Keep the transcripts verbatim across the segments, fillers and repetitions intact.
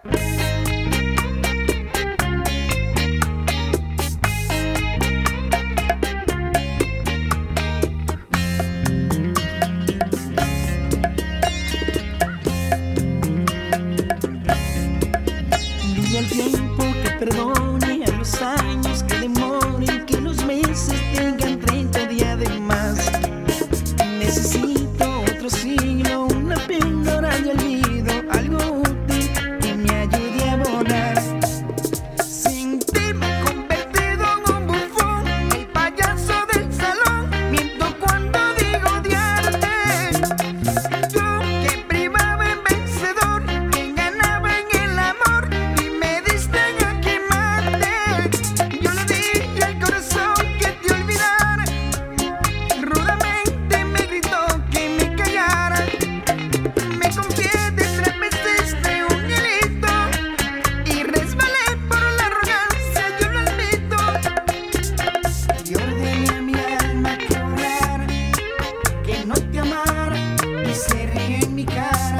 Dile al tiempo que perdone, a los años que demoren, que los meses tengan treinta días de más. Necesito otro siglo, una píldora de olvido, algo útil que me ayude a volar. Sin ti me he convertido en un bufón, el payaso del salón, miento cuando digo odiarte. Tú que privaba en vencedor, que ganaba en el amor y me diste a quemarte. Yo le dije al corazón que te olvidara, rudamente me gritó que me callara. Me confié de tres veces de un hielito y resbalé por la arrogancia, yo lo admito. Y ordené a mi alma que orara, que no te amara y se rió en mi cara.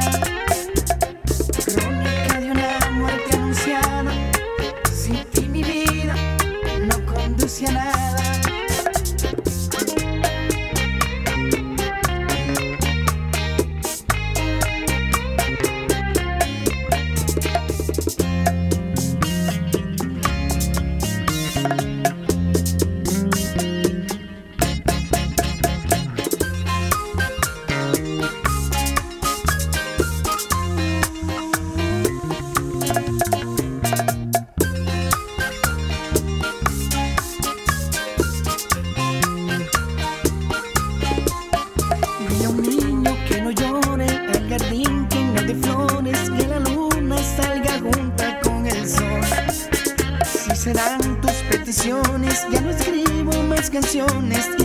Crónica de una muerte anunciada, sin ti mi vida no conduce a nada. Dile a un niño que no llore, al jardín que no dé flores, que la luna salga junta con el sol. Si serán tus peticiones, ya no escribo más canciones.